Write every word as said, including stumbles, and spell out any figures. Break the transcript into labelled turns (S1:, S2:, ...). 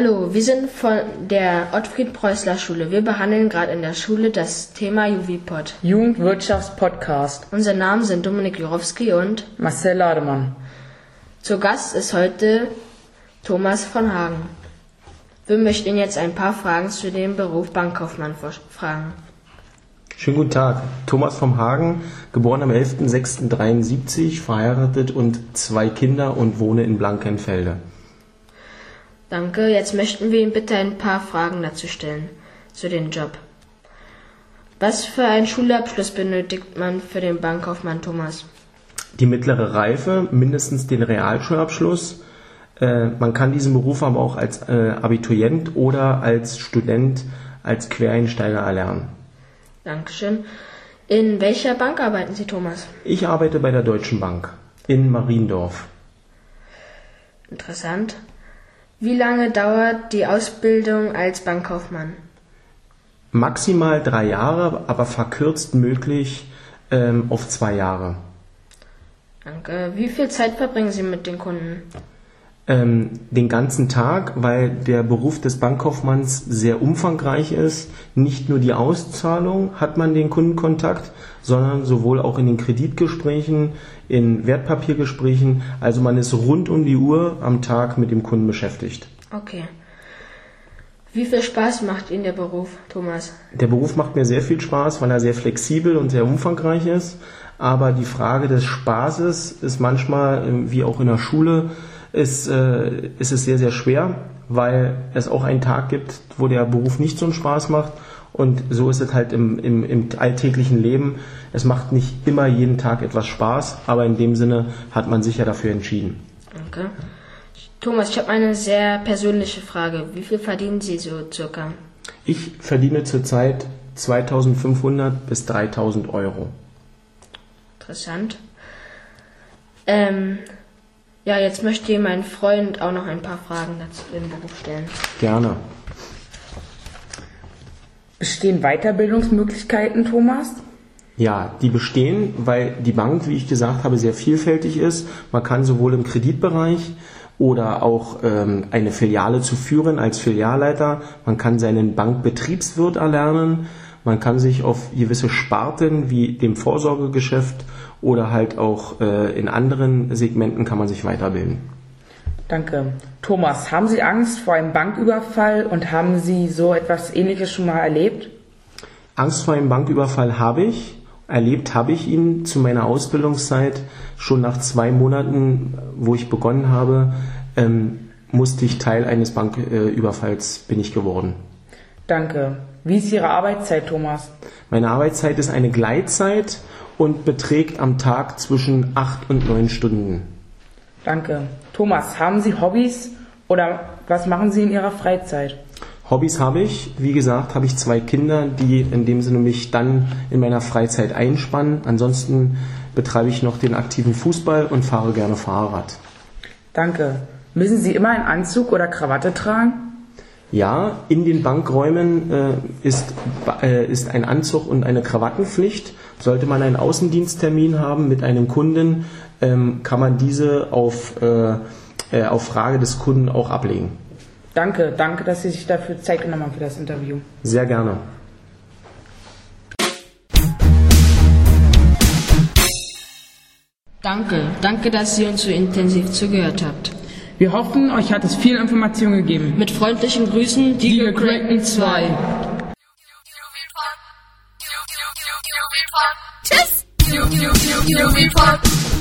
S1: Hallo, wir sind von der Ottfried-Preußler-Schule. Wir behandeln gerade in der Schule das Thema Juvipod.
S2: Jugendwirtschaftspodcast.
S1: Unsere Namen sind Dominik Jurowski und
S2: Marcel Lademann.
S1: Zu Gast ist heute Thomas von Hagen. Wir möchten Ihnen jetzt ein paar Fragen zu dem Beruf Bankkaufmann fragen.
S3: Schönen guten Tag. Thomas von Hagen, geboren am elfter sechster dreiundsiebzig, verheiratet und zwei Kinder und wohne in Blankenfelde.
S1: Danke. Jetzt möchten wir Ihnen bitte ein paar Fragen dazu stellen, zu dem Job. Was für einen Schulabschluss benötigt man für den Bankkaufmann, Thomas?
S3: Die mittlere Reife, mindestens den Realschulabschluss. Äh, man kann diesen Beruf aber auch als äh, Abiturient oder als Student, als Quereinsteiger erlernen.
S1: Dankeschön. In welcher Bank arbeiten Sie, Thomas?
S3: Ich arbeite bei der Deutschen Bank in Mariendorf.
S1: Interessant. Wie lange dauert die Ausbildung als Bankkaufmann?
S3: Maximal drei Jahre, aber verkürzt möglich ähm, auf zwei Jahre.
S1: Danke. Wie viel Zeit verbringen Sie mit den Kunden?
S3: Ähm, den ganzen Tag, weil der Beruf des Bankkaufmanns sehr umfangreich ist. Nicht nur die Auszahlung hat man den Kundenkontakt, sondern sowohl auch in den Kreditgesprächen, in Wertpapiergesprächen. Also man ist rund um die Uhr am Tag mit dem Kunden beschäftigt.
S1: Okay. Wie viel Spaß macht Ihnen der Beruf, Thomas?
S3: Der Beruf macht mir sehr viel Spaß, weil er sehr flexibel und sehr umfangreich ist. Aber die Frage des Spaßes ist manchmal, wie auch in der Schule, ist, äh, ist es sehr, sehr schwer, weil es auch einen Tag gibt, wo der Beruf nicht so einen Spaß macht. Und so ist es halt im, im, im alltäglichen Leben. Es macht nicht immer jeden Tag etwas Spaß, aber in dem Sinne hat man sich ja dafür entschieden.
S1: Danke. Thomas, ich habe eine sehr persönliche Frage. Wie viel verdienen Sie so circa?
S3: Ich verdiene zurzeit zweitausendfünfhundert bis dreitausend Euro.
S1: Interessant. Ähm... Ja, jetzt möchte ich meinen Freund auch noch ein paar Fragen dazu im Beruf stellen.
S3: Gerne.
S2: Bestehen Weiterbildungsmöglichkeiten, Thomas?
S3: Ja, die bestehen, weil die Bank, wie ich gesagt habe, sehr vielfältig ist. Man kann sowohl im Kreditbereich oder auch ähm, eine Filiale zu führen als Filialleiter. Man kann seinen Bankbetriebswirt erlernen. Man kann sich auf gewisse Sparten wie dem Vorsorgegeschäft oder halt auch äh, in anderen Segmenten kann man sich weiterbilden.
S2: Danke. Thomas, haben Sie Angst vor einem Banküberfall und haben Sie so etwas Ähnliches schon mal erlebt?
S3: Angst vor einem Banküberfall habe ich. Erlebt habe ich ihn zu meiner Ausbildungszeit. Schon nach zwei Monaten, wo ich begonnen habe, ähm, musste ich Teil eines Banküberfalls bin ich geworden.
S2: Danke. Wie ist Ihre Arbeitszeit, Thomas?
S3: Meine Arbeitszeit ist eine Gleitzeit und beträgt am Tag zwischen acht und neun Stunden.
S2: Danke. Thomas, haben Sie Hobbys oder was machen Sie in Ihrer Freizeit?
S3: Hobbys habe ich. Wie gesagt, habe ich zwei Kinder, die in dem Sinne mich dann in meiner Freizeit einspannen. Ansonsten betreibe ich noch den aktiven Fußball und fahre gerne Fahrrad.
S2: Danke. Müssen Sie immer einen Anzug oder Krawatte tragen?
S3: Ja, in den Bankräumen äh, ist, äh, ist ein Anzug und eine Krawattenpflicht. Sollte man einen Außendiensttermin haben mit einem Kunden, ähm, kann man diese auf, äh, äh, auf Frage des Kunden auch ablegen.
S2: Danke, danke, dass Sie sich dafür Zeit genommen haben für das Interview.
S3: Sehr gerne.
S1: Danke, danke, dass Sie uns so intensiv zugehört habt.
S2: Wir hoffen, euch hat es viel Information gegeben.
S1: Mit freundlichen Grüßen, die Gekrankten zwei.
S4: Tschüss!